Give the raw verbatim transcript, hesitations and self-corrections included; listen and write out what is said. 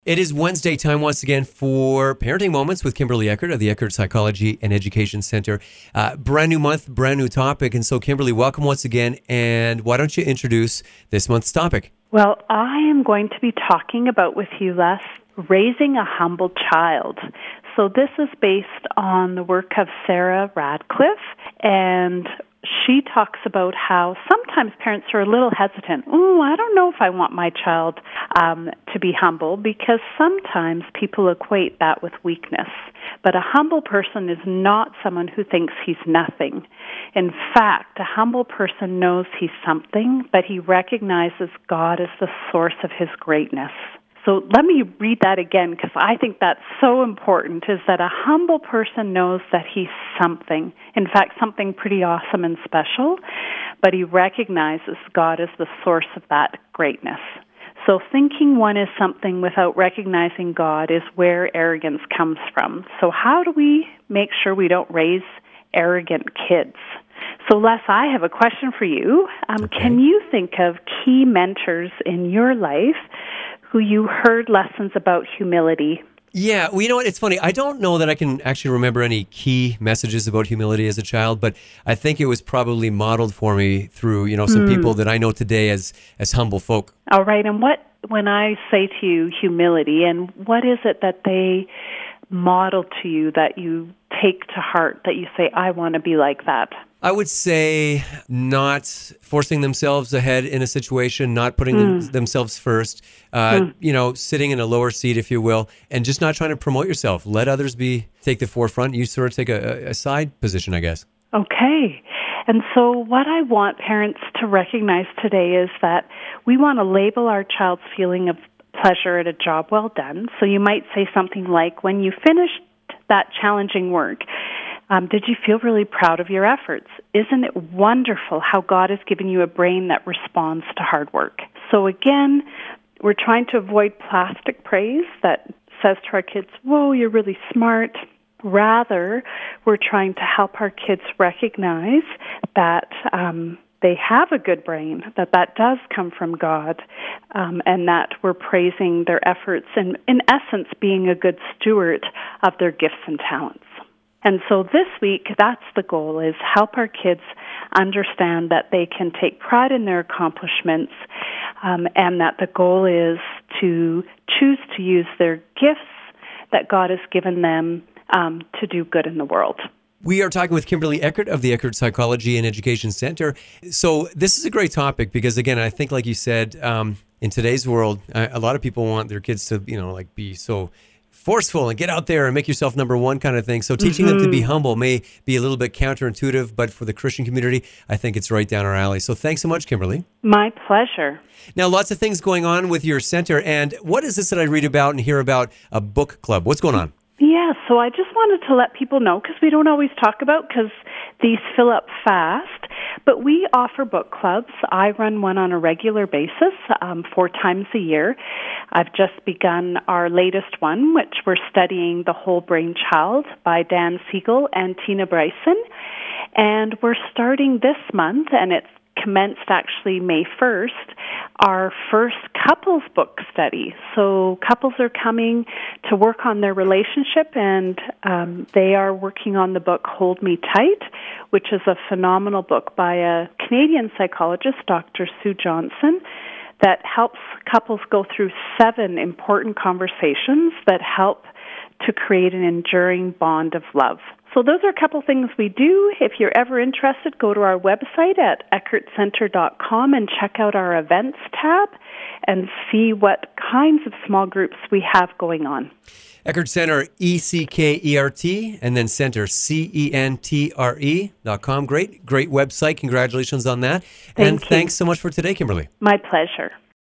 It is Wednesday time once again for Parenting Moments with Kimberly Eckert of the Eckert Psychology and Education Center. Uh, brand new month, brand new topic. And so, Kimberly, welcome once again. And why don't you introduce this month's topic? Well, I am going to be talking about with you, Les, raising a humble child. So this is based on the work of Sarah Radcliffe, and she talks about how sometimes parents are a little hesitant. Oh, I don't know if I want my child um, to be humble, because sometimes people equate that with weakness. But a humble person is not someone who thinks he's nothing. In fact, a humble person knows he's something, but he recognizes God as the source of his greatness. So let me read that again, because I think that's so important, is that a humble person knows that he's something, in fact, something pretty awesome and special, but he recognizes God as the source of that greatness. So thinking one is something without recognizing God is where arrogance comes from. So how do we make sure we don't raise arrogant kids? So Les, I have a question for you. Um, okay. Can you think of key mentors in your life who you heard lessons about humility? Yeah, well, you know what? It's funny. I don't know that I can actually remember any key messages about humility as a child, but I think it was probably modeled for me through, you know, some Mm. people that I know today as as humble folk. All right, and what, when I say to you humility, and what is it that they model to you that you take to heart, that you say, I want to be like that? I would say not forcing themselves ahead in a situation, not putting them, Mm. themselves first, uh, Mm. you know, sitting in a lower seat, if you will, and just not trying to promote yourself. Let others be take the forefront. You sort of take a, a side position, I guess. Okay. And so what I want parents to recognize today is that we want to label our child's feeling of pleasure at a job well done. So you might say something like, when you finished that challenging work, Um, did you feel really proud of your efforts? Isn't it wonderful how God has given you a brain that responds to hard work? So again, we're trying to avoid plastic praise that says to our kids, whoa, you're really smart. Rather, we're trying to help our kids recognize that um, they have a good brain, that that does come from God, um, and that we're praising their efforts and, in essence, being a good steward of their gifts and talents. And so this week, that's the goal, is help our kids understand that they can take pride in their accomplishments, um, and that the goal is to choose to use their gifts that God has given them um, to do good in the world. We are talking with Kimberly Eckert of the Eckert Psychology and Education Center. So this is a great topic because, again, I think, like you said, um, in today's world, a, a lot of people want their kids to, you know, like be so forceful and get out there and make yourself number one kind of thing. So teaching mm-hmm. them to be humble may be a little bit counterintuitive, but for the Christian community, I think it's right down our alley. So thanks so much, Kimberly. My pleasure. Now, lots of things going on with your center. And what is this that I read about and hear about a book club? What's going on? Yeah, so I just wanted to let people know, because we don't always talk about, because these fill up fast, but we offer book clubs. I run one on a regular basis, um, four times a year. I've just begun our latest one, which we're studying The Whole Brain Child by Dan Siegel and Tina Bryson. And we're starting this month, and it's commenced actually May first, our first couples book study. So couples are coming to work on their relationship, and um, they are working on the book Hold Me Tight, which is a phenomenal book by a Canadian psychologist, Doctor Sue Johnson, that helps couples go through seven important conversations that help to create an enduring bond of love. So those are a couple things we do. If you're ever interested, go to our website at eckert center dot com and check out our events tab and see what kinds of small groups we have going on. Eckert Center, E C K E R T, and then Center, C E N T R E dot com. Great, great website. Congratulations on that. Thank and you. Thanks so much for today, Kimberly. My pleasure.